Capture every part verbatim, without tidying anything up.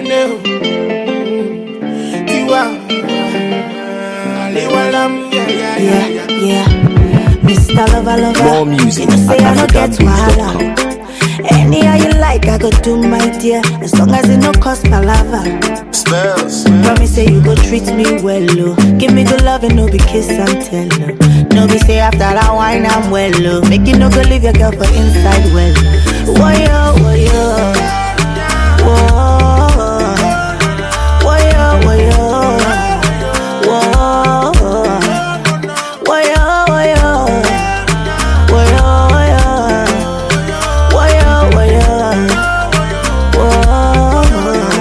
know. Tiwa. Yeah, yeah, yeah. Mister Lover, Lover. More music. You say I don't get wahala. Anyhow you like, I go do my dear. As long as it no cost palava. Spells. Promise say you go treat me well, oh. Give me good love and no be kiss and tell, oh. No be say after that wine I'm well, oh. Make you no go leave your girl for inside well. Woyo, woyo. Whoa. Woyo, woyo. Whoa. Woyo, woyo. Woyo, woyo. Woyo, woyo. Whoa.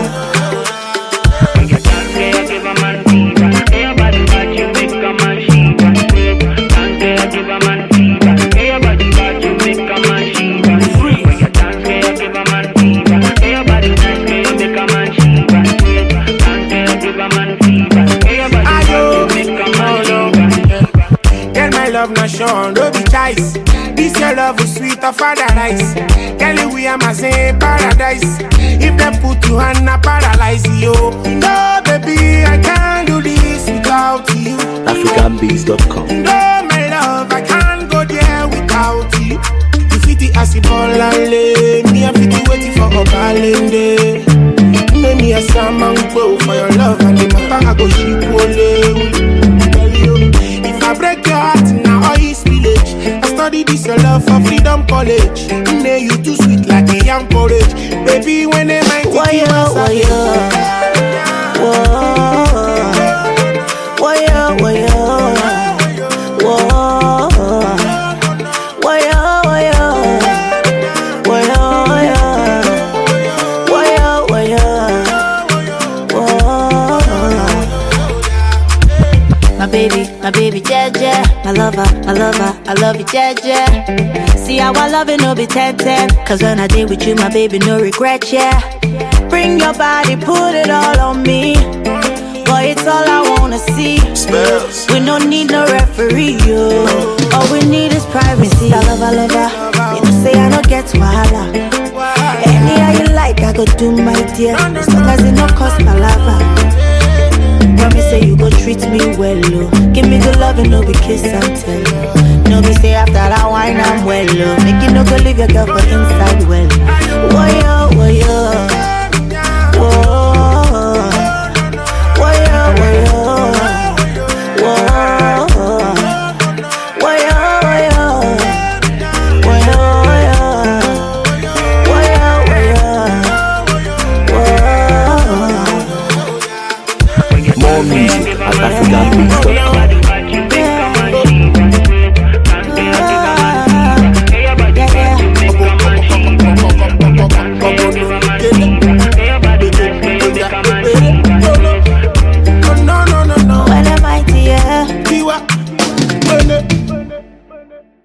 Not sure, no be choice. This your love is sweet of paradise. Girl, we are my same paradise. If they put you on a paralyze you. No, baby, I can't do this without you. African Beats dot com. No, my love, I can't go there without you. You fit the acid ball and lay. Me, I fit the waiting for a balance. Make me a salmon bow for your love and the matter I go ship ole. If I break your heart now all is village. I study this your love for freedom college. Nay, you too sweet like a young porridge. Baby, when they might take you outside. Woyo, woyo, woyo, woyo, woyo, woyo, woyo, woyo, woyo. My baby, my baby, Jeje. My lover, my lover, I love you, Jeje. See how I love it, no be ten ten. Cause when I did with you, my baby, no regret, yeah. Bring your body, put it all on me. Boy, it's all I wanna see. Spells. We don't need no referee, yo. All we need is privacy. I love, I love her. You know, say I don't get wahala. Anyhow you like, I go do my dear. As long as it no cost palava. Promise say you go treat me well, oh. Give me good love and no be kiss and tell, oh. No be say after that wine I'm well, oh. Make you no go leave your girl for inside well. Woyo, woyo. Whoa. Woyo, woyo. Whoa. Woyo, woyo. Woyo, woyo. Woyo, woyo. Whoa. More music at African Beats dot com.